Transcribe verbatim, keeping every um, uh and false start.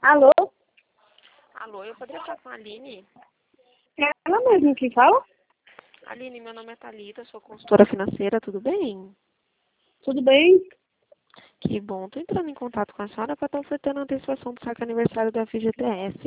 Alô? Alô, eu poderia falar com a Aline? É ela mesmo que fala? Aline, meu nome é Thalita, sou consultora financeira, tudo bem? Tudo bem? Que bom, tô entrando em contato com a senhora para estar ofertando a antecipação do saque aniversário da F G T S.